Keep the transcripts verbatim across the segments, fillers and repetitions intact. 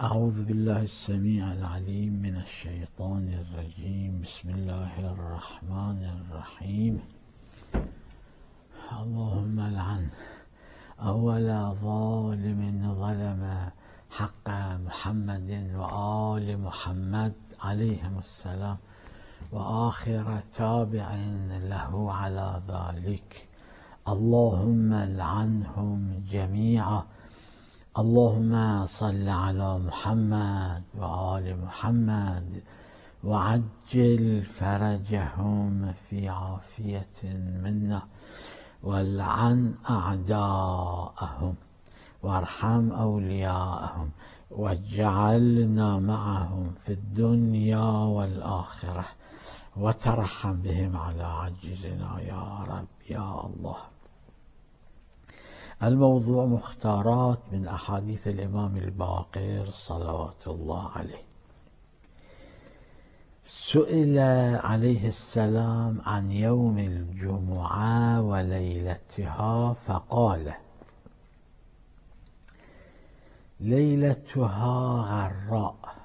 أعوذ بالله السميع العليم من الشيطان الرجيم. بسم الله الرحمن الرحيم. اللهم لعن أول ظالم ظلم حق محمد وآل محمد عليهم السلام، وآخر تابع له على ذلك. اللهم لعنهم جميعا. اللهم صل على محمد وآل محمد وعجل فرجهم في عافية منا، والعن أعداءهم وارحم أولياءهم، واجعلنا معهم في الدنيا والآخرة، وترحم بهم على عجزنا يا رب يا الله. الموضوع مختارات من أحاديث الإمام الباقر صلوات الله عليه. سئل عليه السلام عن يوم الجمعة وليلتها فقال: ليلتها غراء،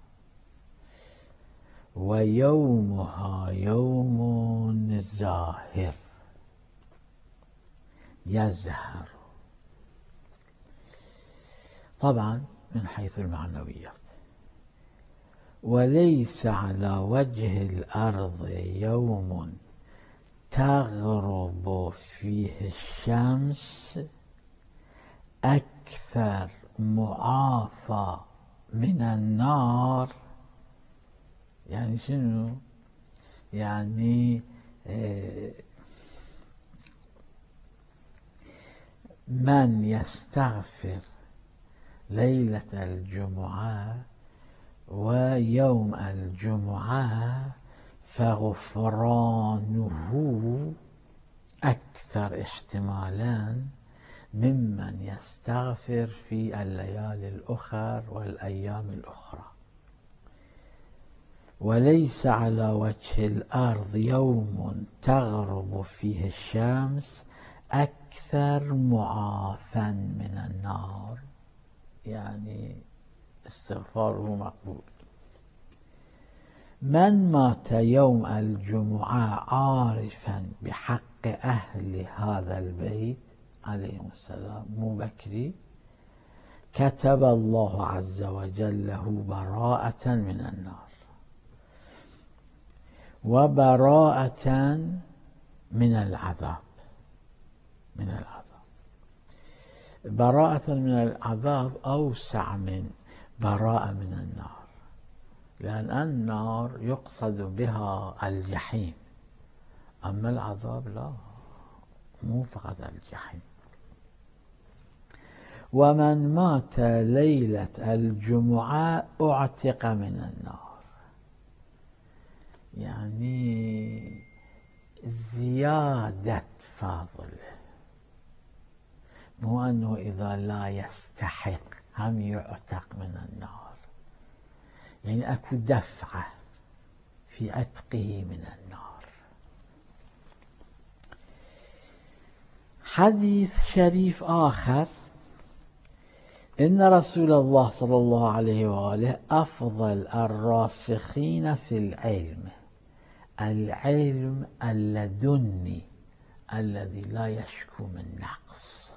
ويومها يوم زاهر يزهر. طبعا من حيث المعنويات. وليس على وجه الأرض يوم تغرب فيه الشمس أكثر معافى من النار. يعني شنو؟ يعني من يستغفر ليلة الجمعة ويوم الجمعة فغفرانه أكثر احتمالا ممن يستغفر في الليالي الأخر والأيام الأخرى. وليس على وجه الأرض يوم تغرب فيه الشمس أكثر معافى من النار، يعني استغفاره مقبول. من مات يوم الجمعة عارفا بحق أهل هذا البيت عليهم السلام، مو بكري، كتب الله عز وجل له براءة من النار وبراءة من العذاب. من العذاب براءة من العذاب أوسع من براءة من النار، لأن النار يقصد بها الجحيم، أما العذاب لا، مو فقط الجحيم. ومن مات ليلة الجمعة أعتق من النار، يعني زيادة فاضله، مو أنه إذا لا يستحق هم يعتق من النار، يعني أكو دفعة في عتقه من النار. حديث شريف آخر: إن رسول الله صلى الله عليه وآله أفضل الراسخين في العلم، العلم اللدني الذي لا يشكو من نقص،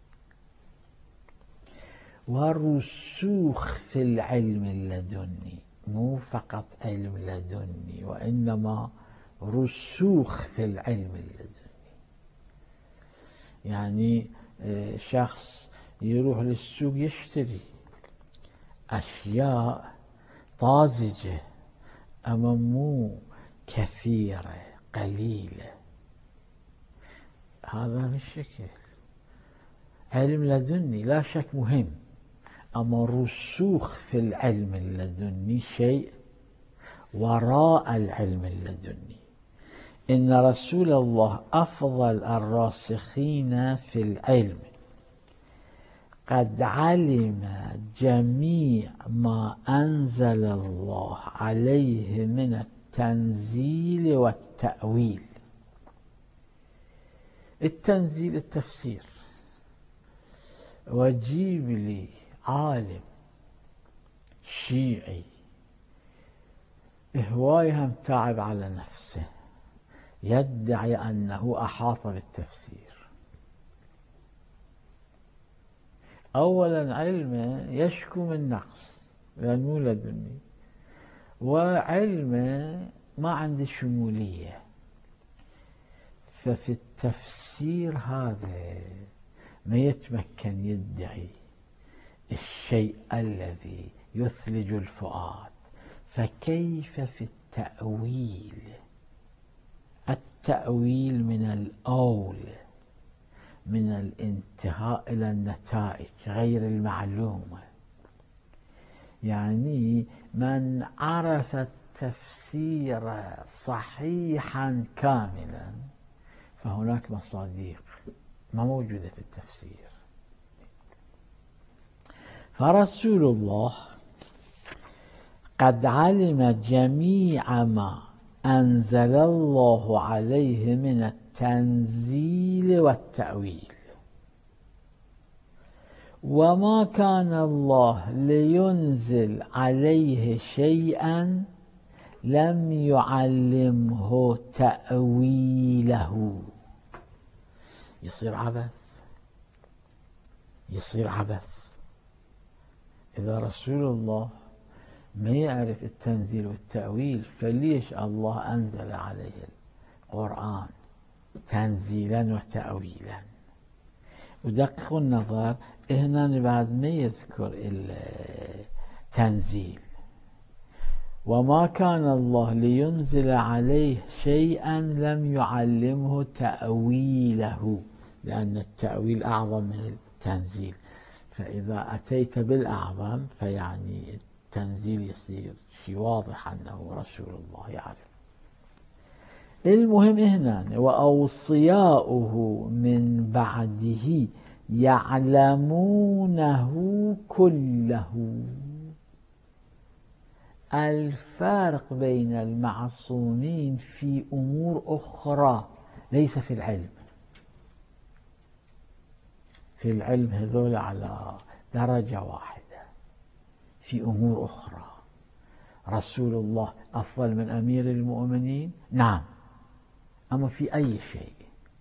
ورسوخ في العلم اللدني، مو فقط علم لدني وإنما رسوخ في العلم اللدني. يعني شخص يروح للسوق يشتري أشياء طازجة أما مو كثيرة قليلة، هذا بالشكل علم لدني لا شك مهم، أما رسوخ في العلم اللدني شيء وراء العلم اللدني. إن رسول الله أفضل الراسخين في العلم قد علم جميع ما أنزل الله عليه من التنزيل والتأويل. التنزيل التفسير، وجيب لي عالم شيعي هواي هم تعب على نفسه، يدعي أنه أحاط بالتفسير. أولا علمه يشكو من نقص لأنه مو لدني، وعلمه ما عنده شمولية، ففي التفسير هذا ما يتمكن يدعي الشيء الذي يثلج الفؤاد. فكيف في التأويل؟ التأويل من الأول، من الانتهاء إلى النتائج غير المعلومة. يعني من عرف التفسير صحيحا كاملا فهناك مصادق ما موجودة في التفسير. فرسول الله قد علم جميع ما أنزل الله عليه من التنزيل والتأويل، وما كان الله لينزل عليه شيئا لم يعلمه تأويله. يصير عبث، يصير عبث إذا رسول الله ما يعرف التنزيل والتأويل، فليش الله أنزل عليه القرآن تنزيلا وتأويلا؟ ودققوا النظر هنا بعد ما يذكر التنزيل، وما كان الله لينزل عليه شيئا لم يعلمه تأويله، لأن التأويل أعظم من التنزيل. فإذا أتيت بالأعظم فيعني التنزيل يصير شيء واضح أنه رسول الله يعرف. المهم هنا وأوصياؤه من بعده يعلمونه كله. الفارق بين المعصومين في أمور أخرى ليس في العلم. في العلم هذول على درجة واحدة، في أمور أخرى. رسول الله أفضل من أمير المؤمنين؟ نعم، أما في أي شيء.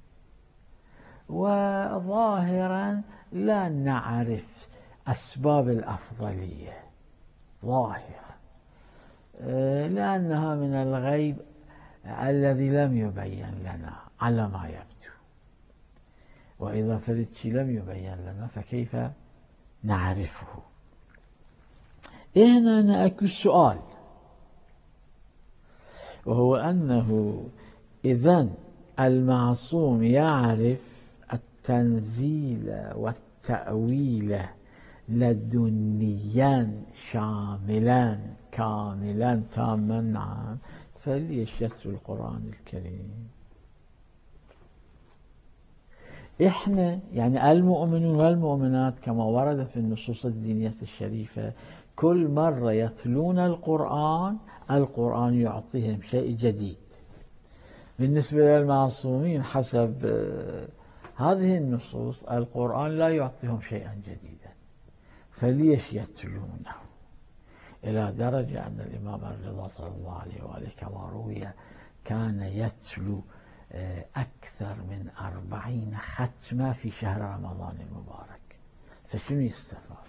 وظاهرا لا نعرف أسباب الأفضلية ظاهرا، لأنها من الغيب الذي لم يبين لنا على ما يبدو. وإذا فرد شيء لم يبين لنا فكيف نعرفه؟ هنا أنا أكو سؤال، وهو أنه إذن المعصوم يعرف التنزيل والتأويل لدنيا شاملا كاملا تاما، نعم، فليش يتلو القرآن الكريم؟ إحنا يعني المؤمنون والمؤمنات كما ورد في النصوص الدينية الشريفة كل مرة يتلون القرآن القرآن يعطيهم شيء جديد. بالنسبة للمعصومين حسب هذه النصوص القرآن لا يعطيهم شيئا جديدا، فليش يتلونه؟ إلى درجة أن الإمام الرضا صلى الله عليه وآله كما روي كان يتلو أكثر من أربعين ختمة في شهر رمضان المبارك. فشنو يستفاد؟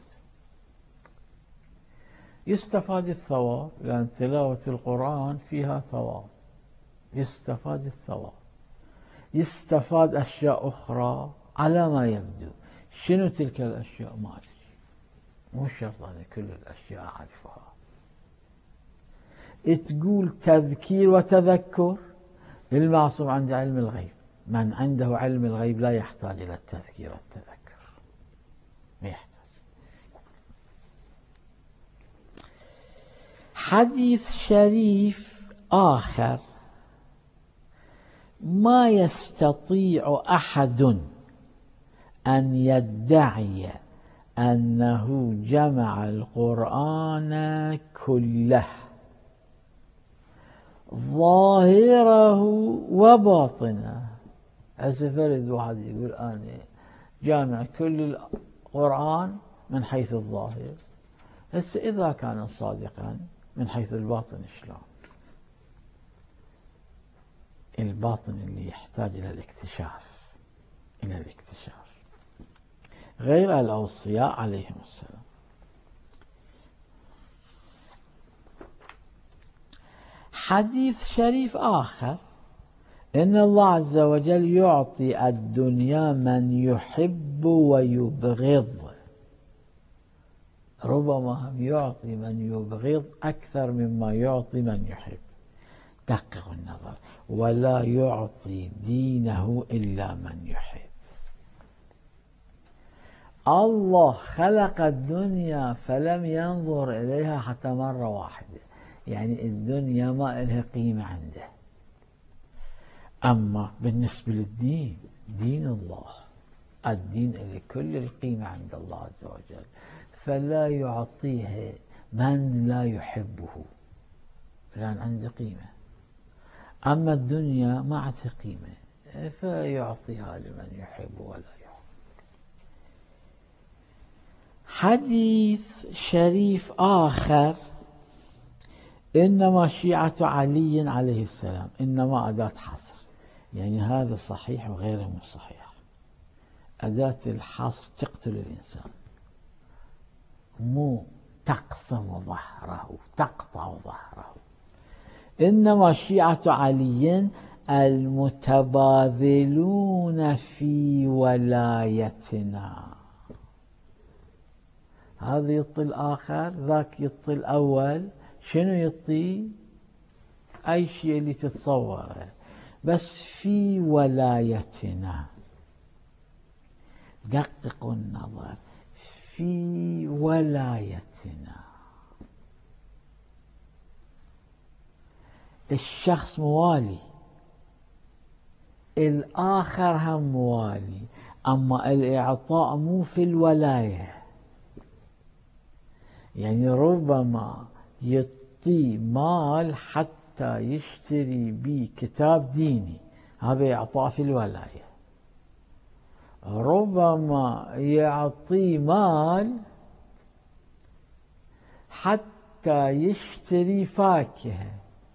يستفاد الثواب، لأن تلاوة القرآن فيها ثواب، يستفاد الثواب. يستفاد أشياء أخرى على ما يبدو. شنو تلك الأشياء؟ ما أدري، مو شرط أن كل الأشياء أعرفها. تقول تذكير وتذكر، للمعصوم عند علم الغيب. من عنده علم الغيب لا يحتاج إلى التذكير والتذكر، ما يحتاج. حديث شريف آخر: ما يستطيع أحد أن يدعي أنه جمع القرآن كله ظاهره وباطنه. هسه فرد واحد يقول أنا جامع كل القرآن من حيث الظاهر، هسه إذا كان صادقا من حيث الباطن شلون؟ الباطن اللي يحتاج إلى الاكتشاف، إلى الاكتشاف، غير الأوصياء عليهم السلام. حديث شريف آخر: إن الله عز وجل يعطي الدنيا من يحب ويبغض، ربما يعطي من يبغض أكثر مما يعطي من يحب. دققوا النظر: ولا يعطي دينه إلا من يحب. الله خلق الدنيا فلم ينظر إليها حتى مرة واحدة، يعني الدنيا ما إلها قيمة عنده. أما بالنسبة للدين، دين الله، الدين له كل القيمة عند الله عز وجل، فلا يعطيه من لا يحبه، لأن عنده قيمة. أما الدنيا ما عندها قيمة فيعطيها لمن يحب ولا يحب. حديث شريف آخر: إنما شيعة علي عليه السلام، إنما أداة حصر، يعني هذا صحيح وغيره مو صحيح. أداة الحصر تقتل الإنسان، مو تقسم ظهره، تقطع ظهره. إنما شيعة علي المتباذلون في ولايتنا. هذا يطي الآخر، ذاك يطي الأول. شنو يطي؟ أي شيء اللي تتصوره، بس في ولايتنا. دققوا النظر: في ولايتنا. الشخص موالي، الآخر هم موالي، أما الإعطاء مو في الولاية. يعني ربما يعطي مال حتى يشتري به كتاب ديني، هذا إعطاء في الولاية. ربما يعطي مال حتى يشتري فاكهة،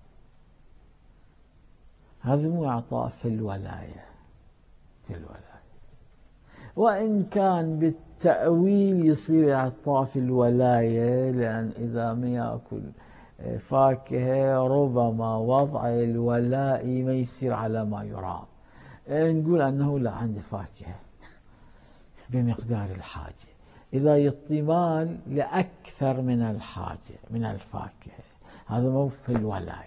هذا مو إعطاء في الولاية، في الولاية. وإن كان بالتأويل يصير إعطاء في الولاية، لأن إذا ما يأكل فاكهة ربما وضع الولاء ما يصير على ما يرام. نقول أنه لا عنده فاكهة بمقدار الحاجة، إذا يعطي مال لأكثر من الحاجة من الفاكهة، هذا مو في الولاية.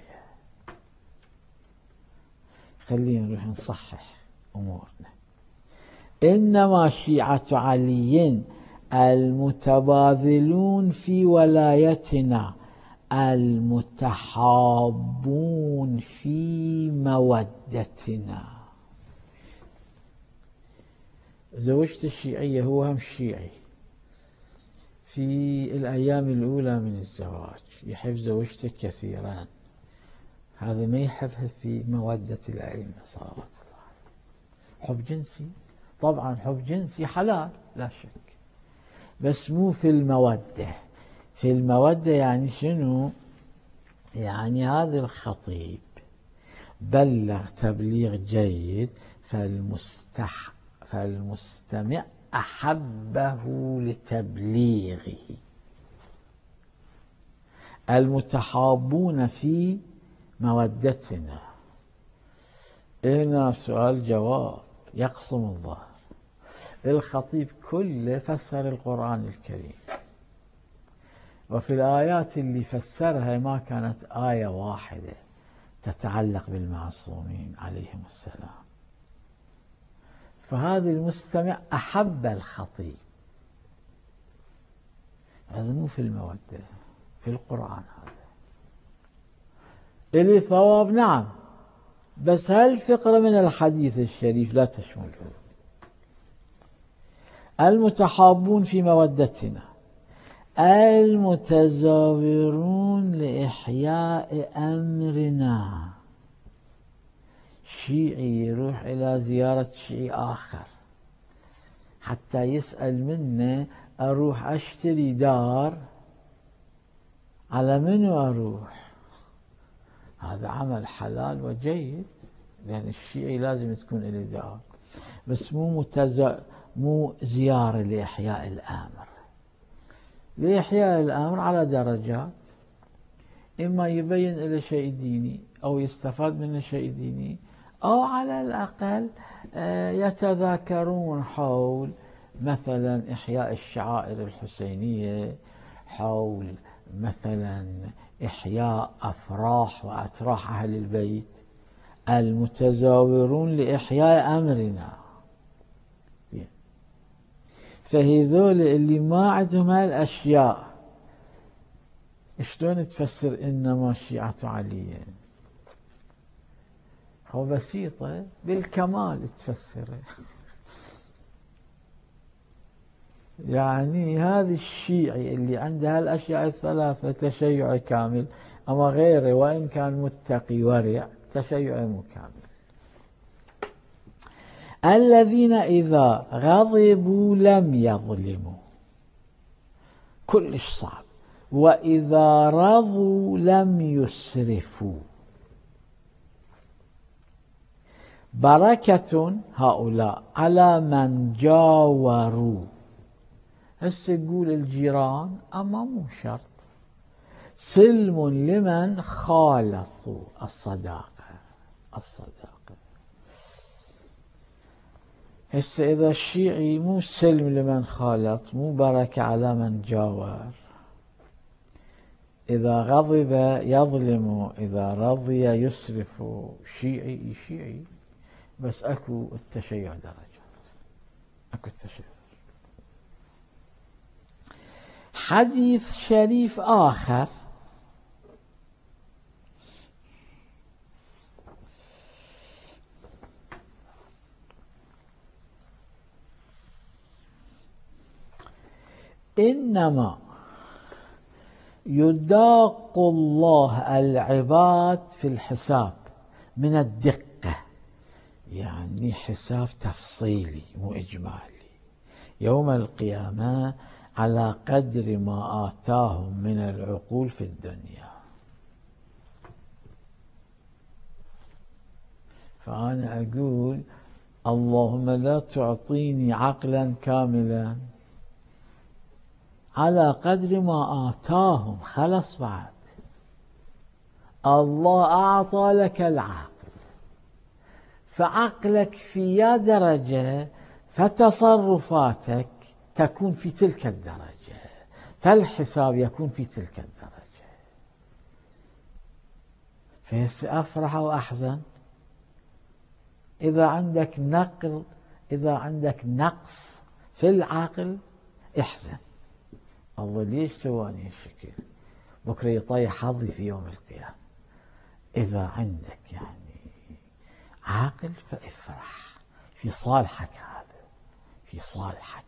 خلينا نروح نصحح أمورنا. إنما شيعة علي المتباذلون في ولايتنا المتحابون في مودتنا. زوجت الشيعية، هو هم شيعي، في الأيام الأولى من الزواج يحب زوجته كثيرا، هذا ما يحبها في مودة الأئمة صلوات الله. حب جنسي، طبعا حب جنسي حلال لا شك، بس مو في المودة. في المودة يعني شنو؟ يعني هذا الخطيب بلغ تبليغ جيد، فالمستح فالمستمع أحبه لتبليغه. المتحابون في مودتنا، هنا سؤال جواب يقسم الظهر. الخطيب كله فسر القرآن الكريم، وفي الآيات اللي فسرها ما كانت آية واحدة تتعلق بالمعصومين عليهم السلام. فهذا المستمع أحب الخطيب، هذا مو في المودة، في القرآن. هذا إلي ثواب نعم، بس هالفقرة من الحديث الشريف لا تشمله. المتحابون في مودتنا، المتزاورون لإحياء أمرنا. شيعي يروح إلى زيارة شيعي آخر حتى يسأل منه أروح أشتري دار على منو أروح؟ هذا عمل حلال وجيد، لأن الشيعي لازم تكون له دار، بس مو متز... مو زيارة لإحياء الأمر. لإحياء الأمر على درجات، إما يبين له شيء ديني أو يستفاد منه شيء ديني، أو على الأقل يتذاكرون حول مثلا إحياء الشعائر الحسينية، حول مثلا إحياء أفراح وأتراح أهل البيت المتزاورون لإحياء أمرنا. فهذول اللي ما عندهم هالأشياء شلون تفسر إنما الشيعة علي؟ هو بسيطة بالكمال تفسره. يعني هذا الشيعي اللي عنده هالأشياء الثلاثة تشيع كامل، أما غيره وإن كان متقي ورع تشيع مو كامل. الذين إذا غضبوا لم يظلموا، كلش صعب، وإذا رضوا لم يسرفوا. بركة هؤلاء على من جاوروا. هسه يقول الجيران، أما مو شرط. سلم لمن خالطوا، الصداقة الصداقة. هسه إذا الشيعي مو سلم لمن خالط، مو بركة على من جاور. إذا غضب يظلم، إذا رضي يسرف. شيعي شيعي، بس أكو التشيع درجات، أكو التشيع. حديث شريف آخر إنما يداق الله العباد في الحساب من الدقة، يعني حساب تفصيلي مو إجمالي، يوم القيامة على قدر ما آتاهم من العقول في الدنيا. فأنا أقول اللهم لا تعطيني عقلا كاملا، على قدر ما آتاهم. خلص بعد الله أعطى لك العقل، فعقلك في يا درجة، فتصرفاتك تكون في تلك الدرجة، فالحساب يكون في تلك الدرجة. فهسه أفرح وأحزن إذا عندك نقل، إذا عندك نقص في العقل احزن. الله ليش سواني هالشكل؟ بكرة يطيح حظي في يوم القيامة. إذا عندك يعني عاقل فافرح في صالحك، هذا في صالحك.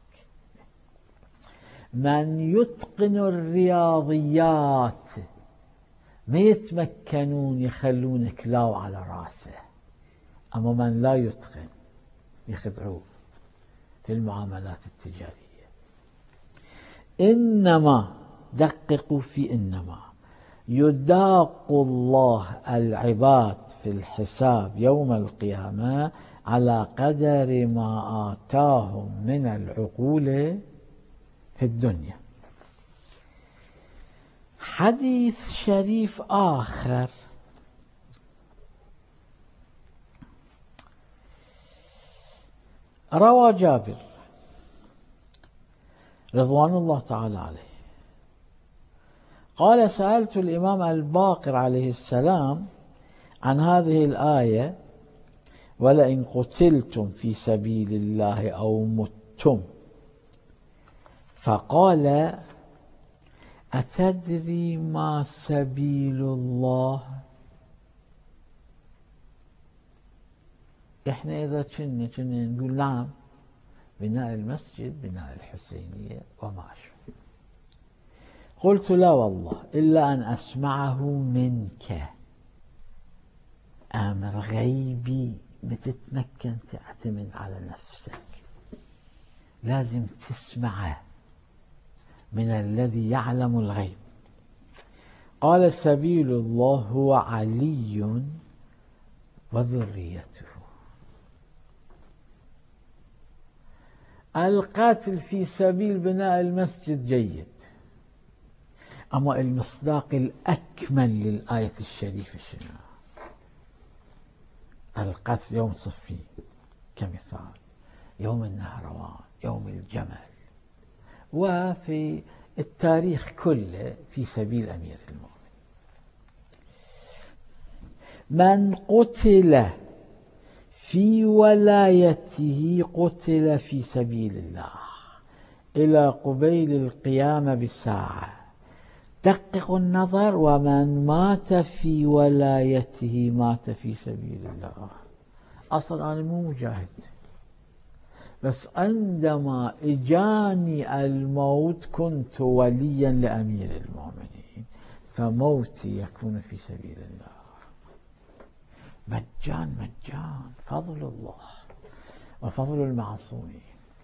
من يتقن الرياضيات ما يتمكنون يخلونك لاو على راسه، أما من لا يتقن يخدعوه في المعاملات التجارية. إنما، دققوا في إنما، يداق الله العباد في الحساب يوم القيامة على قدر ما آتاهم من العقول في الدنيا. حديث شريف آخر روى جابر رضوان الله تعالى عليه قال: سألت الإمام الباقر عليه السلام عن هذه الآية: ولئن قتلتم في سبيل الله أو متم. فقال: أتدري ما سبيل الله؟ إحنا إذا كنا كنا نقول نعم، بناء المسجد، بناء الحسينية وما أشبه. قلت: لا والله إلا أن أسمعه منك. أمر غيبي بتتمكن تعتمد على نفسك، لازم تسمعه من الذي يعلم الغيب. قال سبيل الله هو علي وذريته. القتل في سبيل بناء المسجد جيد، أما المصداق الأكمل للآية الشريفة شنو؟ القتل يوم صفين كمثال، يوم النهروان، يوم الجمل، وفي التاريخ كله في سبيل أمير المؤمنين. من قتل في ولايته قتل في سبيل الله إلى قبيل القيامة بساعة. دققوا النظر، ومن مات في ولايته مات في سبيل الله. أصلا أنا مو مجاهد، بس عندما إجاني الموت كنت وليا لأمير المؤمنين، فموتي يكون في سبيل الله. مجان مجان، فضل الله وفضل المعصومين.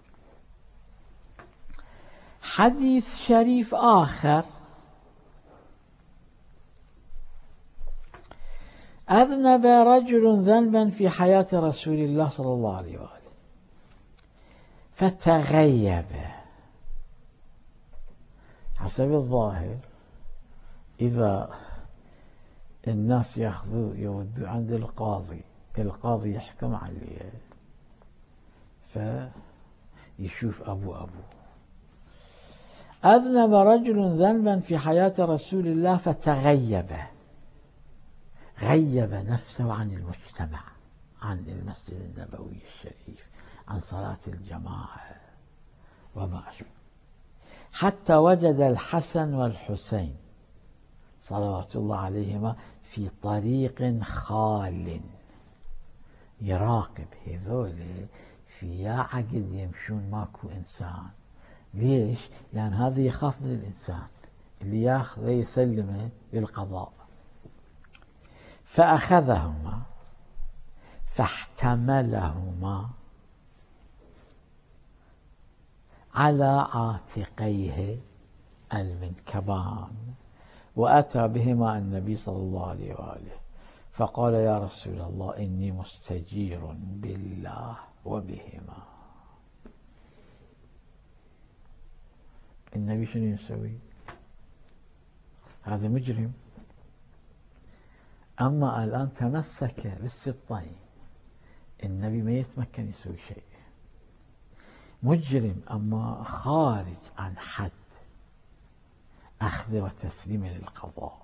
حديث شريف آخر: أذنب رجل ذنبا في حياة رسول الله صلى الله عليه وآله فتغيب. حسب الظاهر إذا الناس ياخذوه يودوه عند القاضي، القاضي يحكم عليه فيشوف أبو أبو. أذنب رجل ذنبا في حياة رسول الله فتغيب، غيب نفسه عن المجتمع، عن المسجد النبوي الشريف، عن صلاة الجماعة وما أشبه، حتى وجد الحسن والحسين صلوات الله عليهما في طريق خال، يراقب هذول في يا عقد يمشون ماكو إنسان. ليش؟ لأن هذا يخاف من الإنسان اللي ياخذه يسلمه للقضاء. فأخذهما فاحتملهما على عاتقيه المنكبان، وأتى بهما النبي صلى الله عليه وآله فقال: يا رسول الله إني مستجير بالله وبهما. النبي شنو يسوي؟ هذا مجرم. أما الآن تمسك بالسبطين، النبي ما يتمكن يسوي شيء. مجرم أما خارج عن حد أخذ وتسليم للقضاء.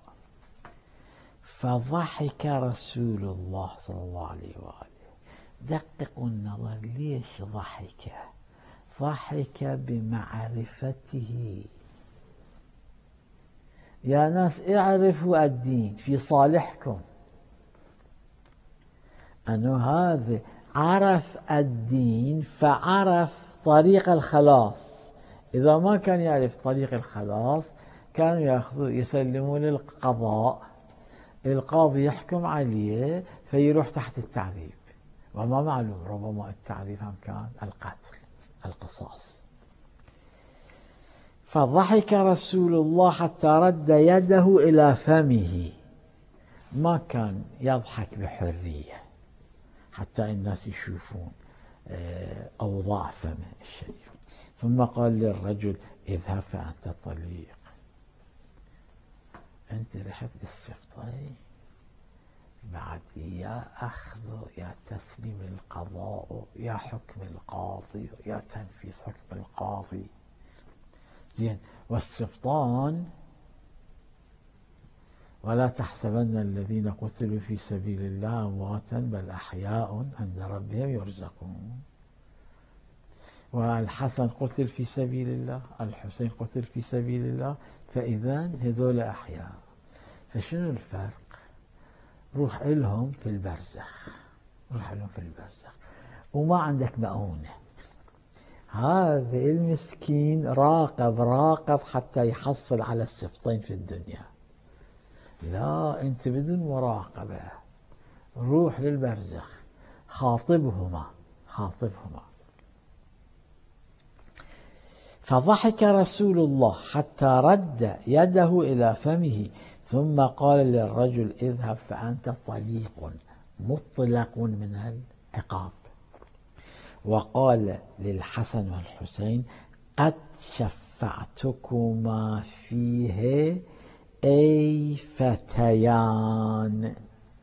فضحك رسول الله صلى الله عليه وآله. دققوا النظر، ليش ضحك؟ ضحك بمعرفته. يا ناس اعرفوا الدين في صالحكم، أنه هذا عرف الدين فعرف طريق الخلاص. إذا ما كان يعرف طريق الخلاص كانوا ياخذوا يسلموا للقضاء، القاضي يحكم عليه فيروح تحت التعذيب، وما معلوم ربما التعذيب هم كان القتل، القصاص. فضحك رسول الله حتى رد يده إلى فمه، ما كان يضحك بحرية حتى الناس يشوفون أوضاع فمه الشريف. ثم قال للرجل: اذهب فأنت طليق. أنت رحت للسبطين، بعد يا أخذ يا تسليم القضاء يا حكم القاضي يا تنفيذ حكم القاضي. زين. والسبطان: ولا تحسبن الذين قتلوا في سبيل الله أمواتا بل أحياء عند ربهم يرزقون. والحسن قتل في سبيل الله، الحسين قتل في سبيل الله، فإذا هذول أحياء. فشنو الفرق؟ روح إلهم في البرزخ، روح إلهم في البرزخ وما عندك مؤونة. هذا المسكين راقب راقب حتى يحصل على السبطين في الدنيا. لا، أنت بدون مراقبة روح للبرزخ، خاطبهما خاطبهما. فضحك رسول الله حتى رد يده إلى فمه ثم قال للرجل اذهب فأنت طليق مطلق من العقاب. وقال للحسن والحسين قد شفعتكما فيه أي فتيان.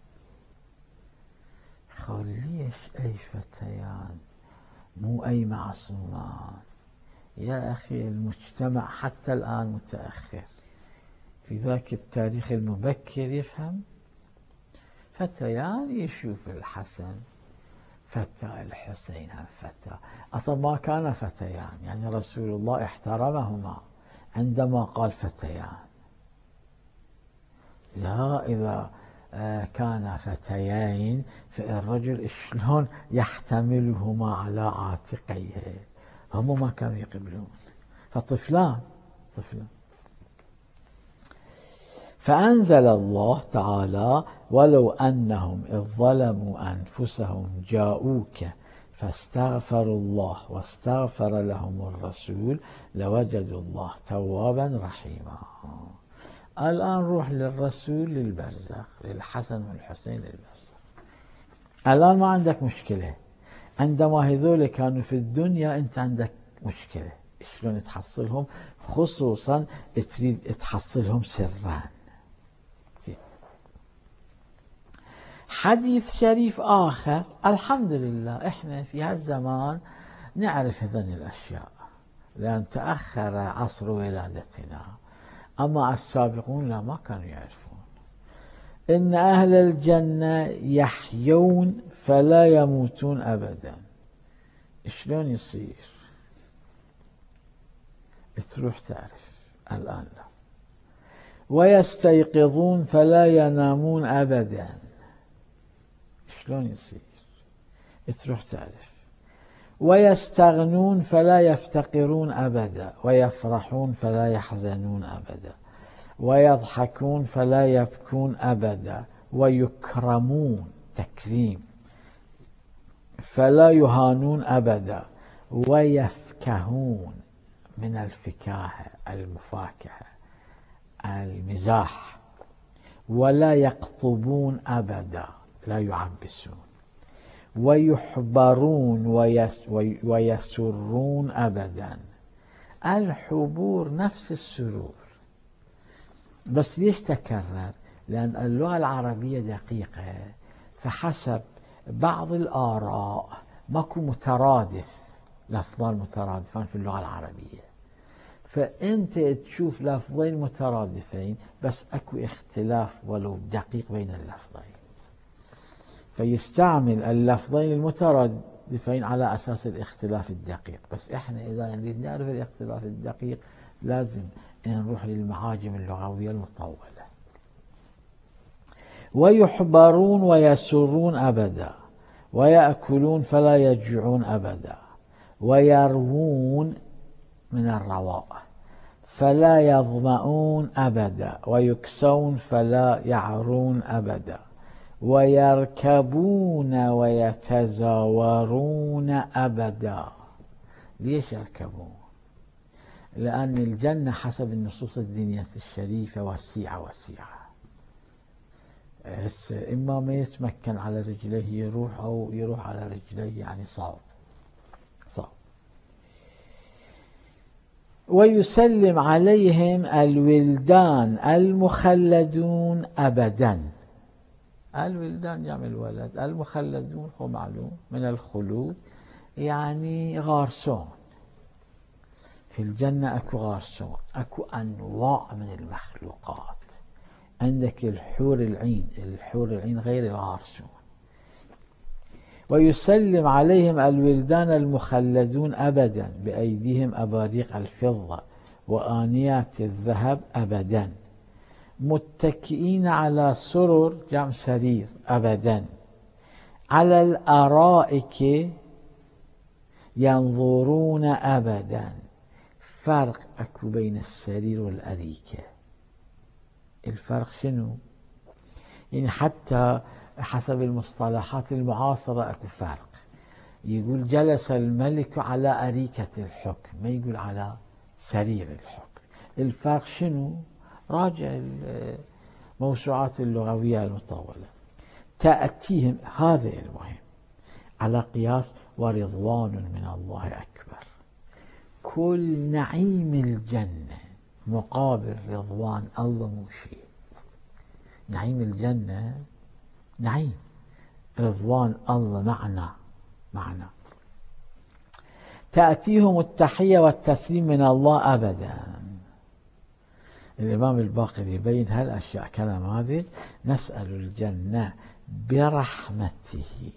قال ليش أي فتيان مو أي معصومان؟ يا أخي المجتمع حتى الآن متأخر، في ذاك التاريخ المبكر يفهم فتيان، يشوف الحسن فتى، الحسين فتى، أصلا ما كان فتيان، يعني رسول الله احترمهما عندما قال فتيان. لا، إذا كان فتيين فالرجل شلون يحتملهما على عاتقيه؟ هم ما كانوا يقبلون، فطفلان طفلان. فأنزل الله تعالى ولو أنهم إذ ظلموا أنفسهم جاءوك فاستغفروا الله واستغفر لهم الرسول لوجدوا الله توابا رحيما. الآن روح للرسول للبرزخ، للحسن والحسين للبرزخ. الآن ما عندك مشكلة، عندما هذول كانوا في الدنيا أنت عندك مشكلة شلون تحصلهم، خصوصا تريد تحصلهم سرا. حديث شريف آخر، الحمد لله إحنا في هالزمان نعرف هذين الأشياء لأن تأخر عصر ولادتنا، أما السابقون لا، ما كانوا يعرفون. إن أهل الجنة يحيون فلا يموتون أبدا. شلون يصير؟ تروح تعرف، الآن لا. ويستيقظون فلا ينامون أبدا. شلون يصير؟ تروح تعرف. ويستغنون فلا يفتقرون أبدا، ويفرحون فلا يحزنون أبدا، ويضحكون فلا يبكون أبدا، ويكرمون تكريم فلا يهانون أبدا، ويفكهون من الفكاهة المفاكهة المزاح، ولا يقطبون أبدا، لا يعبسون، ويحبرون ويسرون أبدا. الحبور نفس السرور، بس ليش تكرر؟ لأن اللغة العربية دقيقة، فحسب بعض الآراء ماكو مترادف، لفظان مترادفان في اللغة العربية، فأنت تشوف لفظين مترادفين بس أكو اختلاف ولو دقيق بين اللفظين، فيستعمل اللفظين المترادفين على أساس الاختلاف الدقيق. بس إحنا إذا نريد نعرف الاختلاف الدقيق لازم نروح للمعاجم اللغوية المطولة. ويحبرون ويسرون أبدا، ويأكلون فلا يجوعون أبدا، ويروون من الرواء فلا يظمؤون أبدا، ويكسون فلا يعرون أبدا، ويركبون ويتزاورون أبدا. ليش يركبون؟ لأن الجنة حسب النصوص الدينية الشريفة وسيعة وسيعة، هسه إما ما يتمكن على رجليه يروح أو يروح على رجليه، يعني صعب صعب. ويسلم عليهم الولدان المخلدون أبدا. الولدان جمع الولد، المخلدون هو معلوم من الخلود، يعني غارسون. في الجنة أكو غارسون، أكو أنواع من المخلوقات. عندك الحور العين، الحور العين غير الغارسون. ويسلم عليهم الولدان المخلدون أبدا بأيديهم أباريق الفضة وآنيات الذهب أبدا، متكئين على سرر جمع سرير أبدا، على الأرائك ينظرون أبدا. فرق أكو بين السرير والأريكة، الفرق شنو؟ يعني حتى حسب المصطلحات المعاصرة أكو فرق، يقول جلس الملك على أريكة الحكم، ما يقول على سرير الحكم. الفرق شنو؟ راجع موسوعات اللغوية المطولة تأتيهم، هذا المهم، على قياس ورضوان من الله أكبر. كل نعيم الجنة مقابل رضوان الله مو شيء. نعيم الجنة نعيم، رضوان الله معنى معنى. تأتيهم التحية والتسليم من الله أبدا. الإمام الباقر يبين هالأشياء كلام هذه: نسأل الجنة برحمته.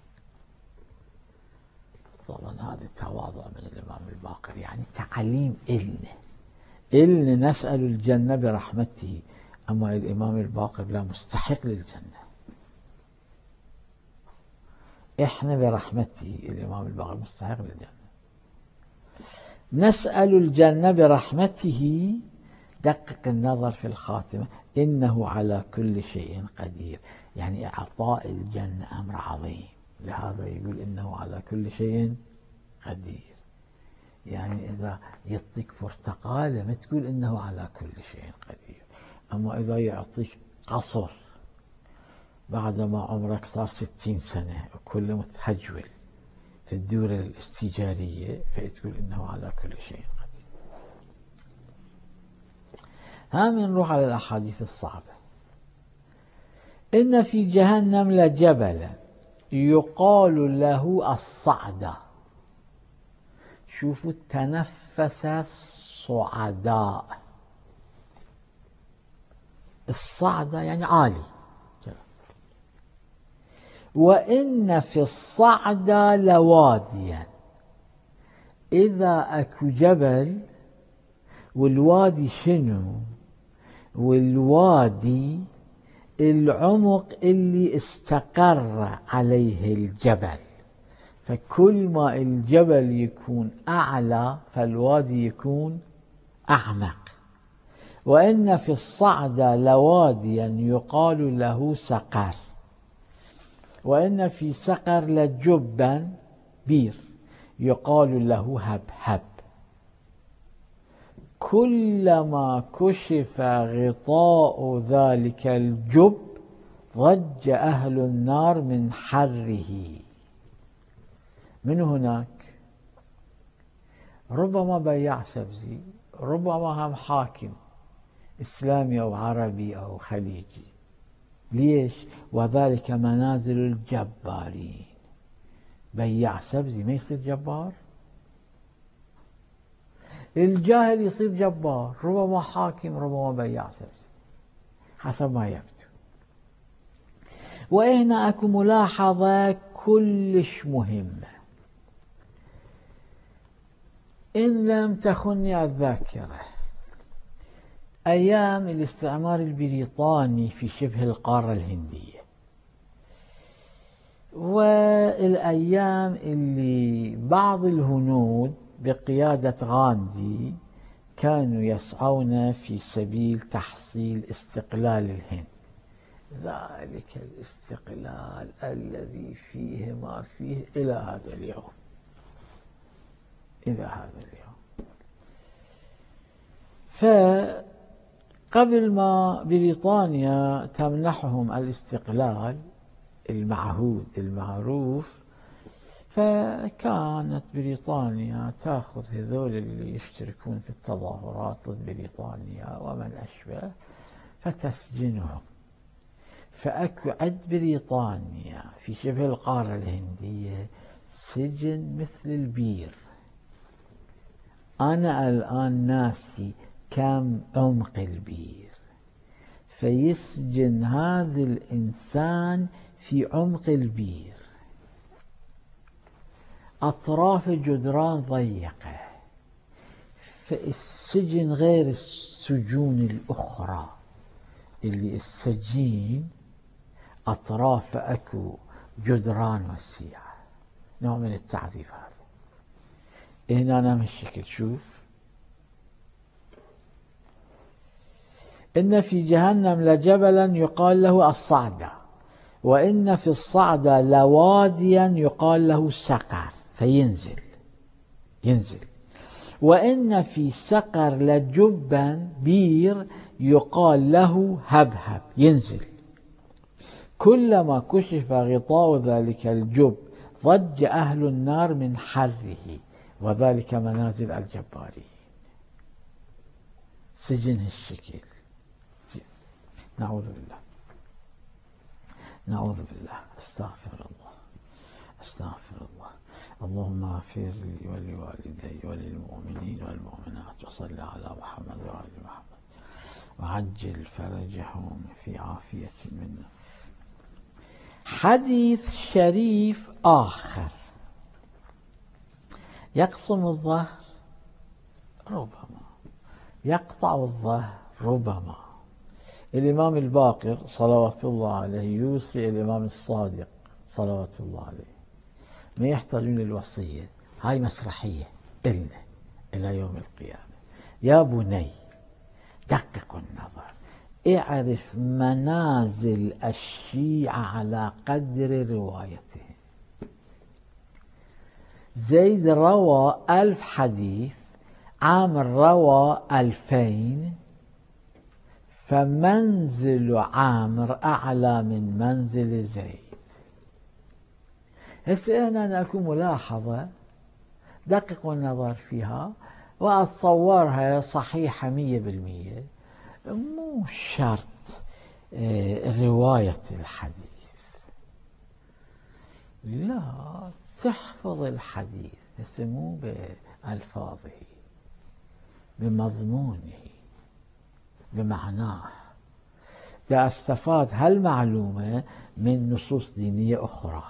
طبعا هذا تواضع من الإمام الباقر، يعني تعليم إلنا إلنا نسأل الجنة برحمته. أما الإمام الباقر لا، مستحق للجنة، إحنا برحمته. الإمام الباقر مستحق للجنة. نسأل الجنة برحمته، دقق النظر في الخاتمة: إنه على كل شيء قدير. يعني إعطاء الجنة أمر عظيم، لهذا يقول إنه على كل شيء قدير. يعني إذا يعطيك برتقالة ما تقول إنه على كل شيء قدير. أما إذا يعطيك قصر بعدما عمرك صار ستين سنة وكل متهجول في الدورة الاستيجارية، فتقول إنه على كل شيء قدير. هم نروح على الأحاديث الصعبة. إن في جهنم لجبلا يقال له الصعدة. شوفوا، تنفس الصعداء. الصعدة يعني عالي. وإن في الصعدة لواديا. إذا أكو جبل والوادي شنو؟ والوادي العمق اللي استقر عليه الجبل، فكل ما الجبل يكون أعلى فالوادي يكون أعمق. وإن في الصعدة لواديا يقال له سقر. وإن في سقر لجبا بير يقال له هبهب. كلما كشف غطاء ذلك الجب ضج أهل النار من حره. من هناك ربما بياع سبزي، ربما هم حاكم إسلامي أو عربي أو خليجي. ليش؟ وذلك منازل الجبارين. بياع سبزي ما يصير جبار، الجاهل يصير جبار، ربما حاكم ربما بياع سبزي حسب ما يبدو. وهنا اكو ملاحظة كلش مهمة: إن لم تخني الذاكرة، أيام الاستعمار البريطاني في شبه القارة الهندية، والأيام اللي بعض الهنود بقيادة غاندي كانوا يسعون في سبيل تحصيل استقلال الهند، ذلك الاستقلال الذي فيه ما فيه إلى هذا اليوم إلى هذا اليوم. فقبل ما بريطانيا تمنحهم الاستقلال المعهود المعروف، فكانت بريطانيا تأخذ هذول اللي يشتركون في التظاهرات ضد بريطانيا ومن أشبه فتسجنهم. فأكو عند بريطانيا في شبه القارة الهندية سجن مثل البير. أنا الآن ناسي كم عمق البير، فيسجن هذا الإنسان في عمق البير، أطراف جدران ضيقة، فالسجن غير السجون الأخرى اللي السجين أطراف أكو جدران وسيعة، نوع من التعذيب هذا. هنا أنا من الشكل شوف: إن في جهنم لجبلا يقال له الصعدة، وإن في الصعدة لواديا يقال له سقر، فينزل ينزل. وإن في سقر لجبا بير يقال له هبهب، ينزل. كلما كشف غطاء ذلك الجب ضج أهل النار من حره، وذلك منازل الجبارين. سجن هالشكل. نعوذ بالله، نعوذ بالله، استغفر الله، استغفر الله. اللهم اغفر لي ولوالدي وللمؤمنين والمؤمنات، وصل على محمد وآل محمد، وعجل فرجهم في عافية منا. حديث شريف آخر يقسم الظهر ربما، يقطع الظهر ربما. الإمام الباقر صلوات الله عليه يوصي الإمام الصادق صلوات الله عليه ما يحتاجون للوصية، هاي مسرحية إلنا إلى يوم القيامة. يا بني دقق النظر، اعرف منازل الشيعة على قدر روايتهم. زيد روى ألف حديث، عامر روى ألفين، فمنزل عامر أعلى من منزل زيد. هسه هنا ناكو ملاحظة دققوا النظر فيها وأتصورها صحيحة مية بالمية. مو شرط رواية الحديث، لا، تحفظ الحديث هسه مو بألفاظه، بمضمونه، بمعناه. دا استفاد هالمعلومة من نصوص دينية أخرى.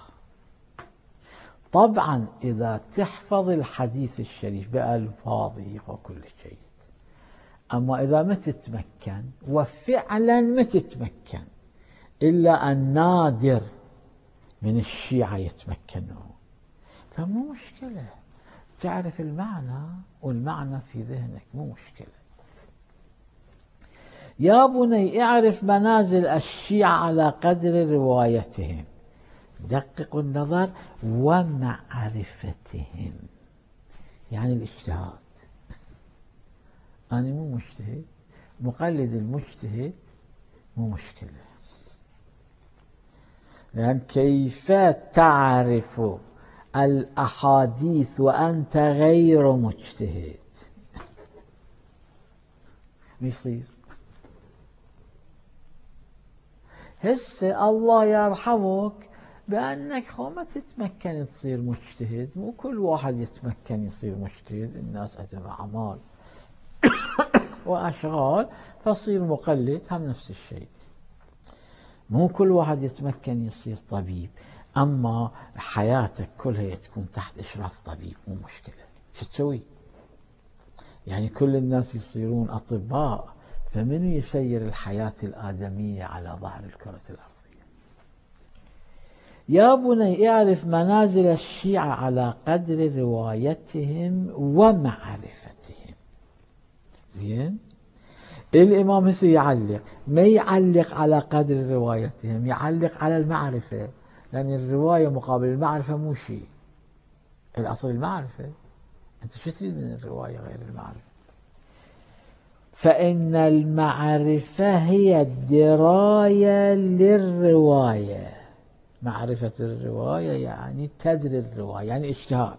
طبعا إذا تحفظ الحديث الشريف بألفاظه وكل شيء، أما إذا ما تتمكن، وفعلا ما تتمكن، إلا النادر من الشيعة يتمكنون، فمو مشكلة، تعرف المعنى والمعنى في ذهنك، مو مشكلة. يا بني اعرف منازل الشيعة على قدر روايتهم، دققوا النظر، ومعرفتهم، يعني الاجتهاد. أنا مو مجتهد، مقلد المجتهد مو مشكلة، لأن كيف تعرف الأحاديث وأنت غير مجتهد؟ بيصير هسه الله يرحمك بأنك خو ما تتمكن تصير مجتهد. مو كل واحد يتمكن يصير مجتهد، الناس عندهم أعمال وأشغال، فصير مقلد هم نفس الشيء. مو كل واحد يتمكن يصير طبيب، أما حياتك كلها تكون تحت إشراف طبيب، مو مشكلة. شو تسوي؟ يعني كل الناس يصيرون أطباء، فمن يسير الحياة الآدمية على ظهر الكرة الأرضية؟ يا بني اعرف منازل الشيعة على قدر روايتهم ومعرفتهم. زين؟ الإمام هسه يعلق، ما يعلق على قدر روايتهم، يعلق على المعرفة، لأن الرواية مقابل المعرفة مو شيء، الأصل المعرفة. أنت شو تريد من الرواية غير المعرفة؟ فإن المعرفة هي الدراية للرواية. معرفة الرواية يعني تدري الرواية، يعني اجتهاد.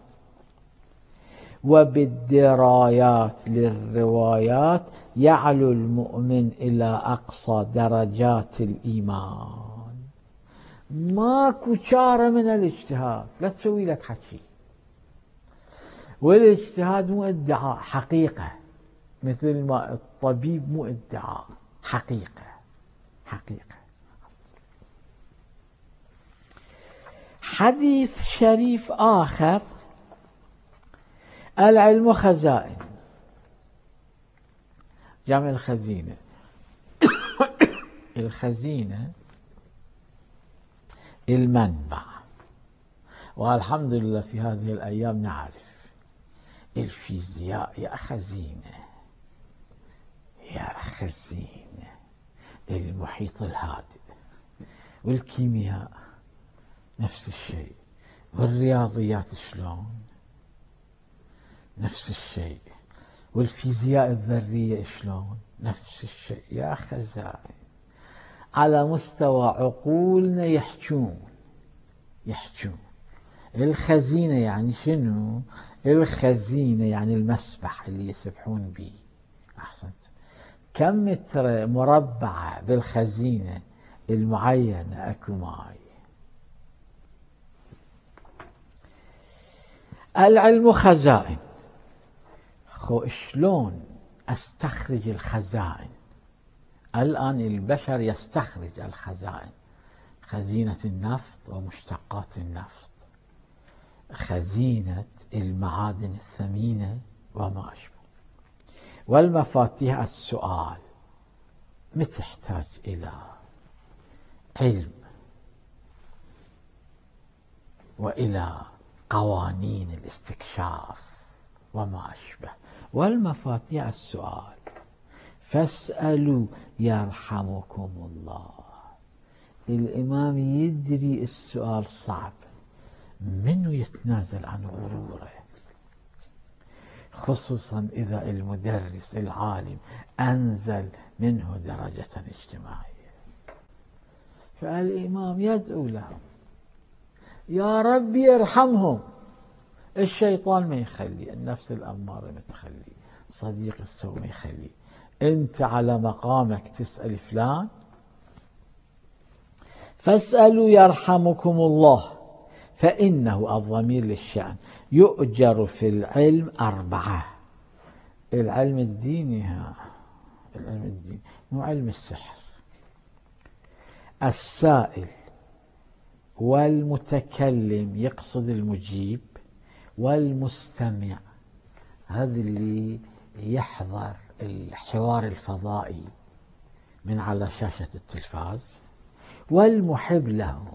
وبالدرايات للروايات يعلو المؤمن إلى أقصى درجات الإيمان. ماكو شارة من الاجتهاد، لا تسوي لك حكي. والاجتهاد مو ادعاء، حقيقة، مثل ما الطبيب مو ادعاء، حقيقة، حقيقة. حديث شريف آخر، العلم خزائن، جمع الخزينة. الخزينة المنبع، والحمد لله في هذه الأيام نعرف الفيزياء يا خزينة، يا خزينة، المحيط الهادئ، والكيمياء نفس الشيء، والرياضيات شلون نفس الشيء، والفيزياء الذرية شلون نفس الشيء يا خزائن، على مستوى عقولنا يحجون يحجون. الخزينة يعني شنو؟ الخزينة يعني المسبح اللي يسبحون به. أحسنت. كم متر مربع بالخزينة المعينة أكو معي؟ العلم خزائن. خو شلون أستخرج الخزائن؟ الآن البشر يستخرج الخزائن، خزينة النفط ومشتقات النفط، خزينة المعادن الثمينة وما أشبه. والمفاتيح السؤال، متى تحتاج إلى علم وإلى قوانين الاستكشاف وما أشبه. والمفاتيح السؤال، فاسألوا يرحمكم الله. الإمام يدري السؤال صعب، منو يتنازل عن غروره؟ خصوصا إذا المدرس العالم أنزل منه درجة اجتماعية. فالإمام يدعو لهم، يا رب يرحمهم. الشيطان ما يخلي، النفس الأمارة ما تخلي، صديق السوء ما يخلي. أنت على مقامك تسأل فلان، فاسألوا يرحمكم الله، فإنه الضمير للشأن يؤجر في العلم أربعة. العلم الديني، ها العلم الديني مو علم السحر. السائل والمتكلم يقصد المجيب، والمستمع هذا اللي يحضر الحوار الفضائي من على شاشة التلفاز، والمحب له.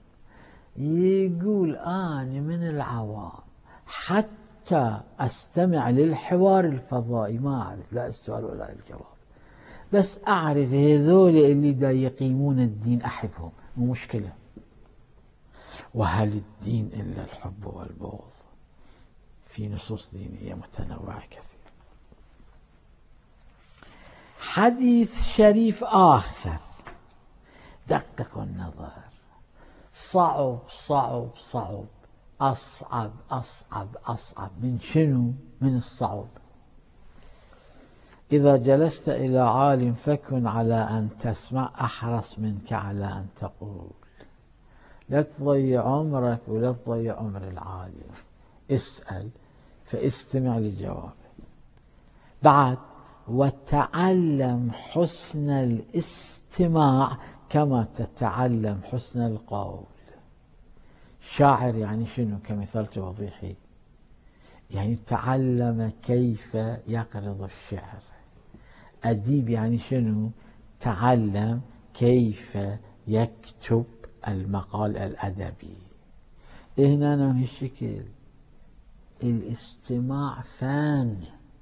يقول أنا من العوام حتى أستمع للحوار الفضائي ما أعرف لا السؤال ولا الجواب، بس أعرف هذول اللي دا يقيمون الدين أحبهم، مو مشكلة. وهل الدين إلا الحب والبغض؟ في نصوص دينية متنوعة كثير. حديث شريف آخر، دققوا النظر، صعب صعب صعب، أصعب أصعب أصعب. من شنو؟ من الصعب. إذا جلست إلى عالم فكن على أن تسمع أحرص منك على أن تقول. لا تضيع عمرك ولا تضيع عمر العالم، اسأل فاستمع لجوابه. بعد، وتعلم حسن الاستماع كما تتعلم حسن القول. شاعر يعني شنو؟ كمثال توضيحي، يعني تعلم كيف يقرض الشعر. أديب يعني شنو؟ تعلم كيف يكتب المقال الأدبي. هنا نفس الشكل، الاستماع فن،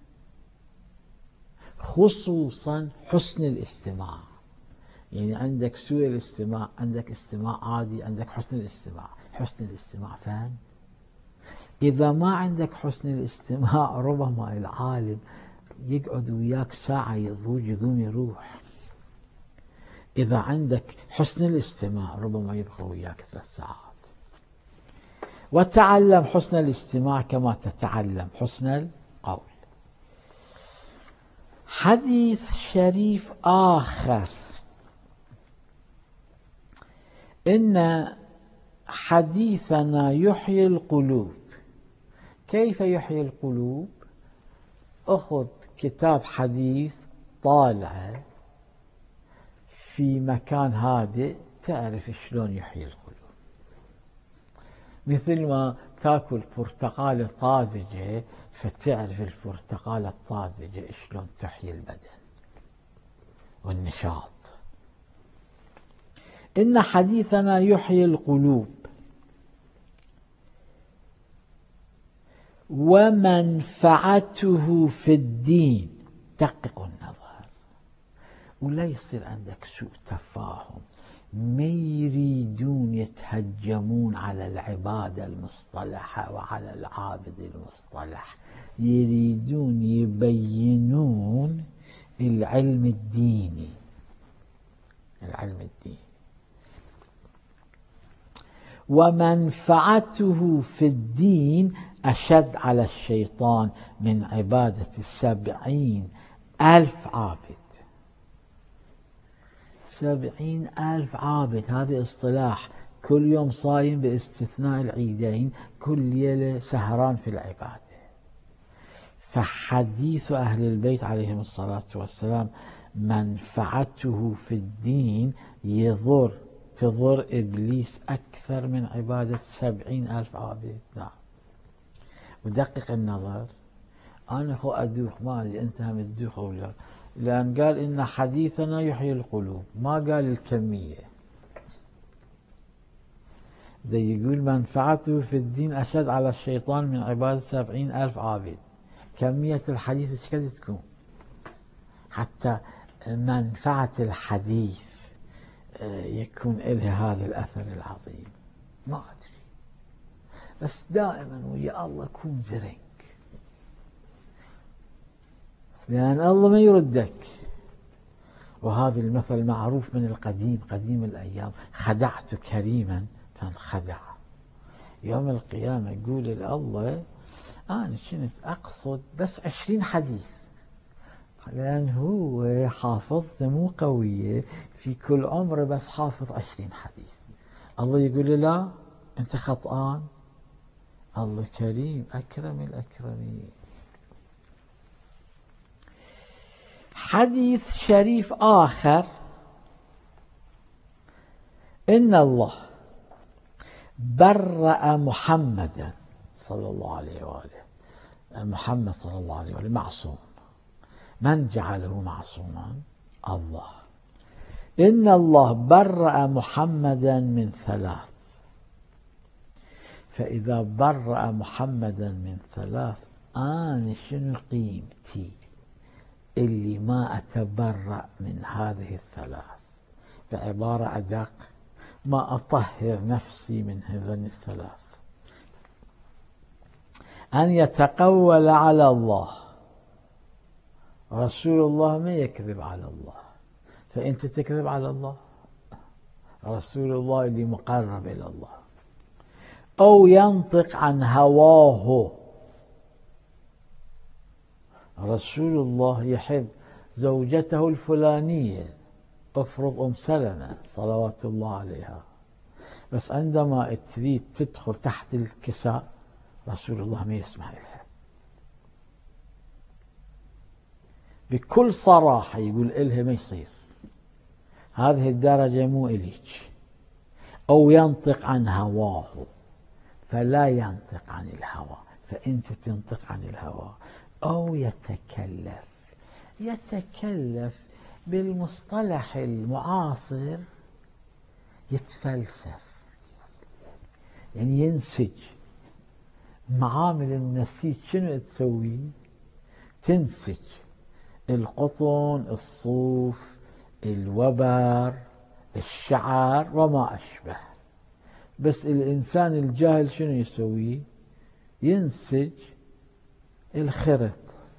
خصوصا حسن الاستماع. يعني عندك سوء الاستماع، عندك استماع عادي، عندك حسن الاستماع. حسن الاستماع فن. إذا ما عندك حسن الاستماع ربما العالم يقعد وياك ساعة يضوج يقوم يروح. إذا عندك حسن الاستماع ربما يبقى وياك ثلاث ساعات. وتعلم حسن الاستماع كما تتعلم حسن القول. حديث شريف آخر، إن حديثنا يحيي القلوب. كيف يحيي القلوب؟ أخذ كتاب حديث طالعه في مكان هادئ، تعرف شلون يحيي القلوب. مثل ما تاكل برتقالة طازجة فتعرف البرتقالة الطازجة شلون تحيي البدن والنشاط. إن حديثنا يحيي القلوب ومنفعته في الدين. دققوا النظر، ولا يصير عندك سوء تفاهم. ما يريدون يتهجمون على العبادة المصطلحة وعلى العابد المصطلح، يريدون يبينون العلم الديني. العلم الديني ومنفعته في الدين أشد على الشيطان من عبادة سبعين ألف عابد. سبعين ألف عابد، هذا اصطلاح، كل يوم صايم باستثناء العيدين، كل ليلة سهران في العبادة. فحديث أهل البيت عليهم الصلاة والسلام منفعته في الدين يضر تضر إبليس أكثر من عبادة سبعين ألف عابد. نعم. ودقق النظر، أنا خو أدوخ، ما أدري أنت هم تدوخ أو لا، لأن قال إن حديثنا يحيي القلوب، ما قال الكمية. ده يقول منفعته في الدين أشد على الشيطان من عبادة سبعين ألف عابد. كمية الحديث ايش قد تكون حتى منفعة الحديث يكون إلها هذا الأثر العظيم؟ ما أدري، بس دائما ويا الله كون زرنك، لأن الله ما يردك. وهذا المثل معروف من القديم، قديم الأيام، خدعت كريما فانخدع. يوم القيامة يقول الله أنا كنت أقصد بس عشرين حديث، لأن هو حافظته مو قوية، في كل عمره بس حافظ عشرين حديث. الله يقول له لا، أنت خطآن. الله كريم أكرم الأكرمين. حديث شريف آخر: إن الله برأ محمدا صلى الله عليه وآله، محمد صلى الله عليه وآله معصوم. من جعله معصوما؟ الله. إن الله برأ محمدا من ثلاث، فإذا برأ محمدا من ثلاث، أنا شنو قيمتي اللي ما أتبرأ من هذه الثلاث؟ بعبارة أدق، ما أطهر نفسي من هذين الثلاث. أن يتقول على الله، رسول الله ما يكذب على الله، فأنت تكذب على الله؟ رسول الله اللي مقرب إلى الله. أو ينطق عن هواه، رسول الله يحب زوجته الفلانية، افرض أم سلمة صلوات الله عليها، بس عندما تريد تدخل تحت الكساء رسول الله ما يسمح لها. بكل صراحة يقول إلها ما يصير، هذه الدرجة مو إليك. أو ينطق عن هواه، فلا ينطق عن الهوى، فأنت تنطق عن الهوى. أو يتكلف، يتكلف بالمصطلح المعاصر يتفلسف، يعني ينسج. معامل النسيج شنو تسوي؟ تنسج القطن، الصوف، الوبر، الشعر وما أشبه. بس الإنسان الجاهل شنو يسوي؟ ينسج الخرط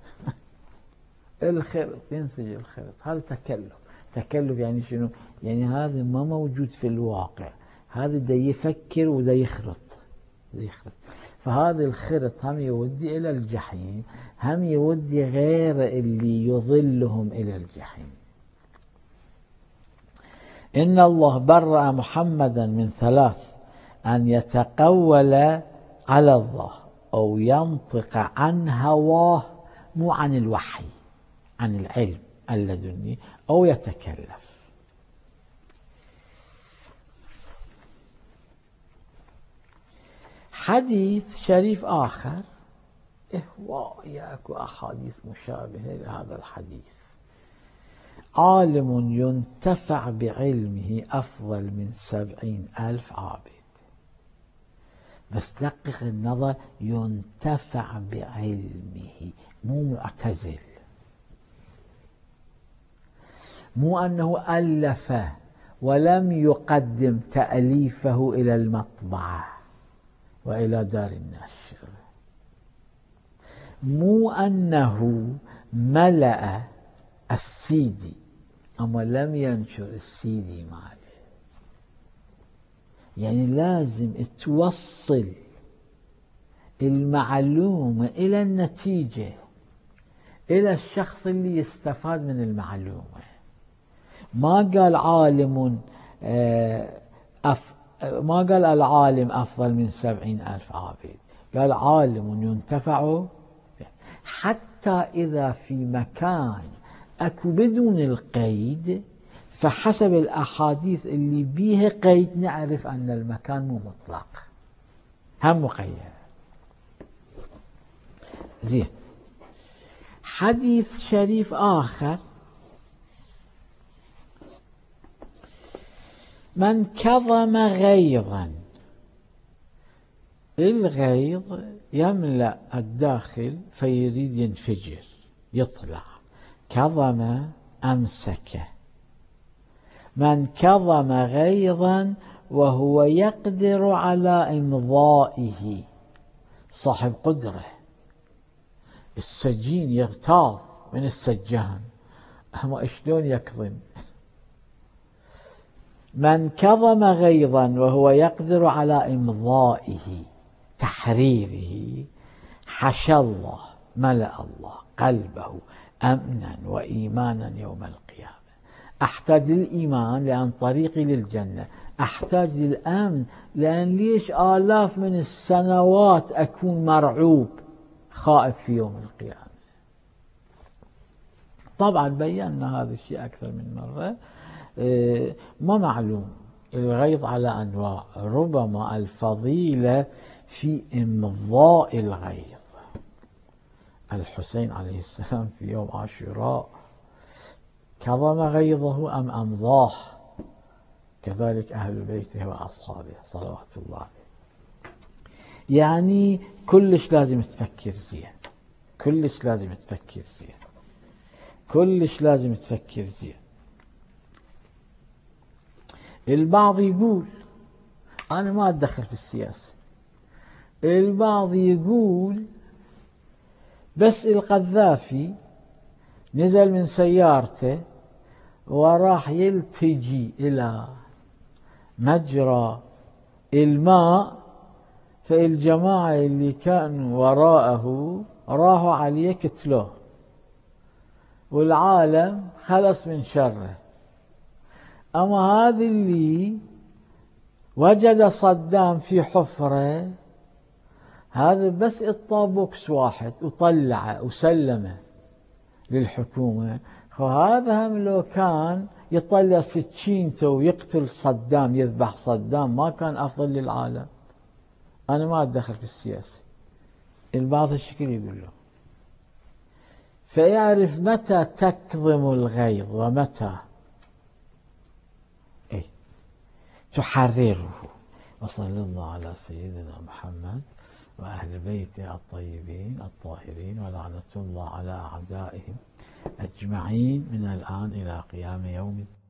الخرط ينسج الخرط. هذا تكلف. تكلف يعني شنو؟ يعني هذا ما موجود في الواقع، هذا دا يفكر ودا يخرط يخرط. فهذا الخرط هم يودي إلى الجحيم، هم يودي غير اللي يظلهم إلى الجحيم. إن الله برأ محمدا من ثلاث: أن يتقول على الله، أو ينطق عن هواه، مو عن الوحي، عن العلم اللدني، أو يتكلف. حديث شريف آخر، إهواء أحاديث مشابهة لهذا الحديث: عالم ينتفع بعلمه أفضل من سبعين ألف عابد. بس دقق النظر، ينتفع بعلمه، مو معتزل، مو أنه ألف ولم يقدم تأليفه إلى المطبعة وإلى دار النشر، مو أنه ملأ السيدي، أما لم ينشر السيدي ماله. يعني لازم توصل المعلومة إلى النتيجة، إلى الشخص اللي يستفاد من المعلومة. ما قال عالم أف ما قال العالم أفضل من سبعين ألف عابد، قال عالم ينتفع. حتى إذا في مكان أكو بدون القيد، فحسب الأحاديث اللي بيها قيد نعرف أن المكان مو مطلق، هم مقيد. زين، حديث شريف آخر: من كظم غيظا. الغيظ يملأ الداخل فيريد ينفجر يطلع، كظم أمسك. من كظم غيظا وهو يقدر على إمضائه، صاحب قدرة. السجين يغتاظ من السجان، أما شلون يكظم؟ من كظم غيظا وهو يقدر على إمضائه، تحريره، حشى الله، ملأ الله قلبه أمنا وإيمانا يوم القيامة. أحتاج للإيمان لأن طريقي للجنة، أحتاج للأمن لأن ليش آلاف من السنوات أكون مرعوب خائف في يوم القيامة. طبعا بينا هذا الشيء أكثر من مرة. ما معلوم الغيظ على أنواع، ربما الفضيلة في إمضاء الغيظ. الحسين عليه السلام في يوم عاشوراء كظم غيظه أم أمضاه، كذلك أهل بيته وأصحابه صلوات الله عليه. يعني كلش لازم تفكر زين، كلش لازم تفكر زين، كلش لازم تفكر زين. البعض يقول، أنا ما أتدخل في السياسة، البعض يقول بس القذافي نزل من سيارته وراح يلتجي إلى مجرى الماء، فالجماعة اللي كانوا وراءه راحوا عليه كتلوه، والعالم خلص من شره. أما هذا اللي وجد صدام في حفرة، هذا بس الطابوكس واحد وطلعه وسلمه للحكومة، وهذا هم لو كان يطلع سكينته ويقتل صدام، يذبح صدام، ما كان أفضل للعالم. أنا ما أتدخل في السياسة، البعض الشكل يقول له. فيعرف متى تكظم الغيظ ومتى إيه تحرره. وصلى الله على سيدنا محمد وأهل بيته الطيبين الطاهرين، ولعنة الله على أعدائهم أجمعين من الآن إلى قيام يوم الدين.